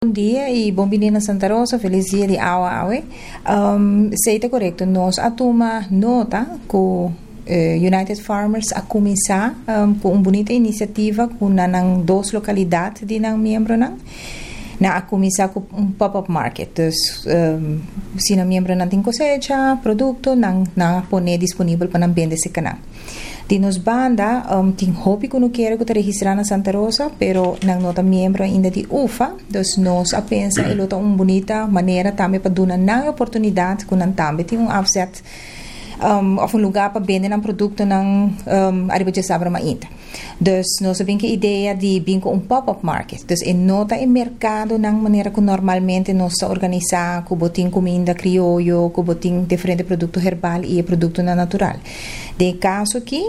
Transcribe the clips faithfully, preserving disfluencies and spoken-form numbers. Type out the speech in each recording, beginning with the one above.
Bom dia e bom menina Santa Rosa, feliz dia de Awa Awe. Um, Seita correto, nós atoma nota com eh, United Farmers a começar um, com uma bonita iniciativa com nang duas localidades de nang membro nang na a começar com um pop-up market. Então, um, se na membro não tem cosecha, produto, nang na pone disponível para não vender esse canal. De nos banda, um, tem hobby que não quero que registrar na Santa Rosa, pero não nota membro ainda de U F A, então nós a pensa e lota uma bonita maneira também para dar uma oportunidade que não também tem um offset um, of um lugar para vender um produto não um, arriba de sabra ainda. Então nós temos a ideia de vir com um pop-up market. Então é nota em mercado na maneira que normalmente nós organizamos, com botim comida criollo, com botim diferente produto herbal e produto natural. De caso aqui,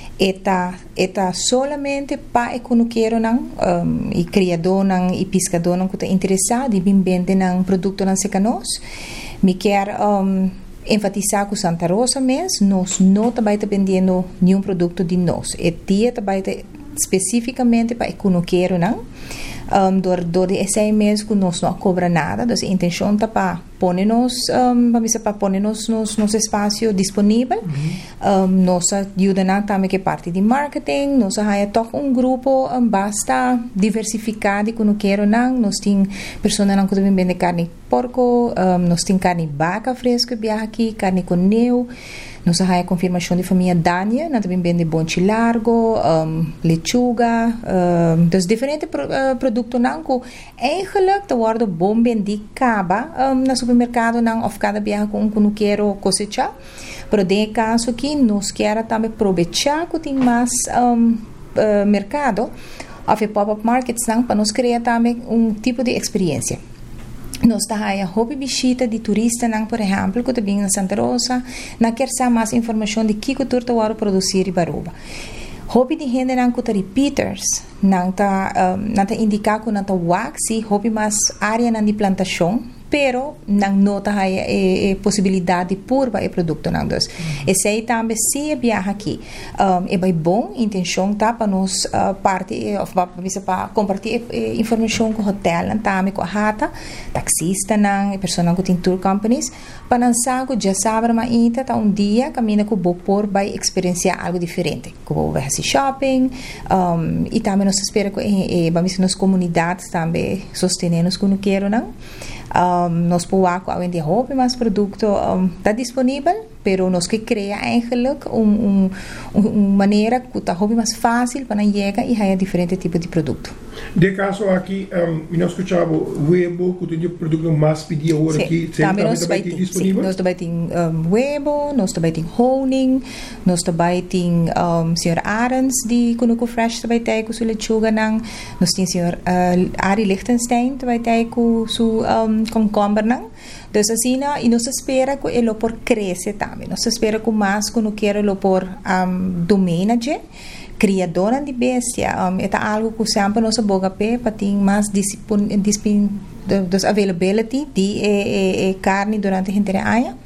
eta eta solamente para que não quero não um, e criador não e pescador não que está interessado em vender não produto não seca nós, me quer um, enfatizar que Santa Rosa mesmo nós não está vendendo nenhum produto de nós, é dia está especificamente para que não quero não um, dor dor de esse mês que nós não cobra nada, então a intenção está para pôr-nos um, para pôr-nos nos nos espaço disponível, uhum. um, nós ajuda também que parte de marketing, nós há toch um grupo um, basta diversificado que não quero não, nós tem pessoas não que também vendem carne porco, um, nós tem carne vaca fresca viaja aqui, carne com neu. Nós há a confirmação de família Dania, nós também vende bonche largo, um, lechuga, um, dus diferentes pro, uh, produtos não que eigenlijk te worden bom vendi caba um, no supermercado não of cada viaja com que não quero cosechar, pero de caso aqui nós quer também aproveitar que tem mais um, uh, mercado of pop-up markets não para nós criar também um tipo de experiência. Nós temos a hobby visita de turista, não, por exemplo, que também na Santa Rosa, não quer saber mais informação de que cultura está produzir em Baruba. Hobby de gente não que repeaters, não está um, não está indicar que não está waxy, hobby mais área de plantação, pero não nota a, a, a possibilidade de purba e produto não dos. E sei também se viaja aqui, um, é bem bom intenção tá para nós uh, parte of para compartilhar informação com o hotel, não também com a rata, taxista não, pessoa que tem tour companies, para não saber já sabe mas ainda tá um dia caminha com o por vai experienciar algo diferente, como vai fazer shopping, um, e também nós espera que e, e, vamos nas comunidades também sostenermos quando quero não. Um, nós podemos vender roupa mais produto está um, disponível, pero nós que cria eigenlijk uma um, um maneira que está roupa mais fácil para chegar e há diferentes tipos de produto. De caso aqui, um, nós escutamos huevo, que tem produto mais pedido agora aqui, também nós também disponível. Nós também tem um, huevo, nós também tem honing, nós também tem um, senhor Arends de Kunuku Fresh também tem com sua lechuga nang, nós tem senhor uh, Ari Lichtenstein também tem com sua um, concombre nang. Então assim, e nós espera que ele por crescer também. Nós espera que mais que não quer ele por um, domina de criadora de bestia. Um, é algo que sempre nós boga pé para ter mais discipline, discipline, dos availability de e, e, e carne durante a inteira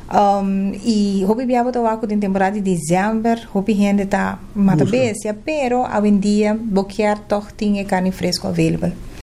um, e hobby biabo tá com temporada de dezembro, hobby gente tá mata bestia, pero hoje em dia boquear toch tem carne fresco available.